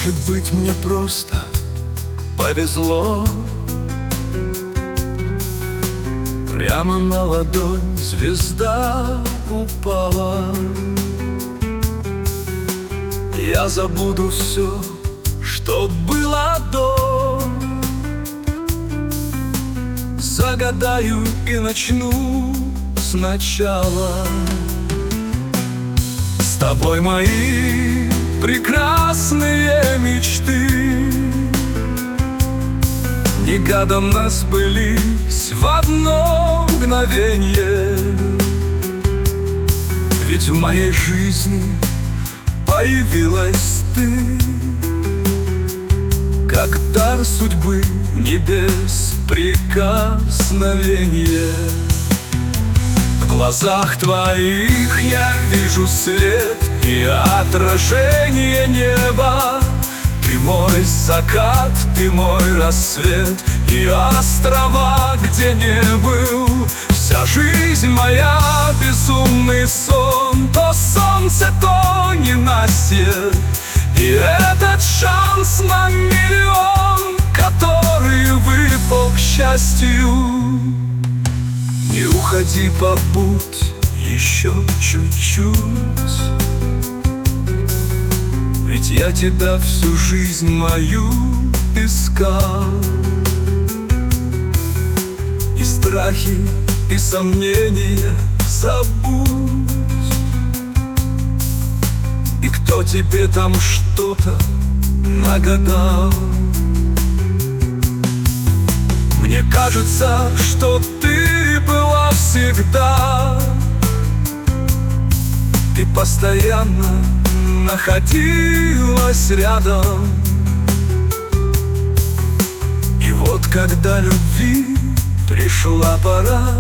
Может быть, мне просто повезло. Прямо на ладонь звезда упала. Я забуду все, что было до. Загадаю и начну сначала. С тобой мои прекрасные мечты негаданно сбылись в одно мгновенье. Ведь в моей жизни появилась ты, как дар судьбы, небес прикосновенье. В глазах твоих я вижу свет и отражение неба. Ты мой закат, ты мой рассвет и острова, где не был. Вся жизнь моя безумный сон, то солнце, то ненастье. И этот шанс на миллион, который выпал к счастью. Не уходи, побудь еще чуть-чуть, ведь я тебя всю жизнь мою искал. И страхи, и сомнения забудь. И кто тебе там что-то нагадал? Мне кажется, что ты была всегда. Ты постоянно находилась рядом. И вот когда любви пришла пора,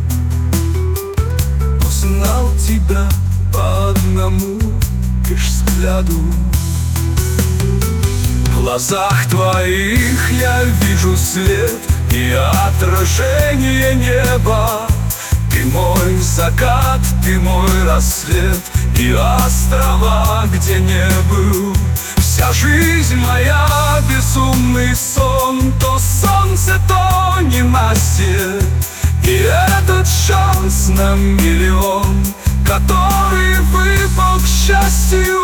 узнал тебя по одному лишь взгляду. В глазах твоих я вижу свет и отражение неба. Ты мой закат, ты мой рассвет и острова, где не был. Вся жизнь моя безумный сон, то солнце, то ненастье. И этот шанс на миллион, который выпал к счастью.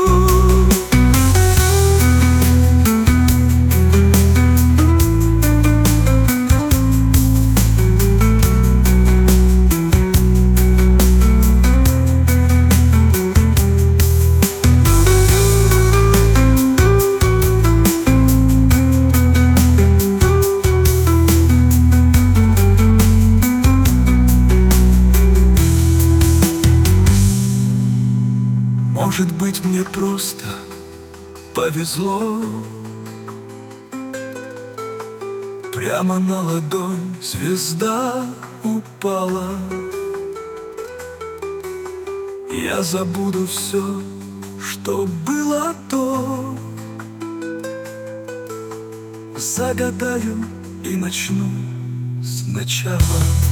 Может быть, мне просто повезло. Прямо на ладонь звезда упала. Я забуду все, что было до. Загадаю и начну сначала.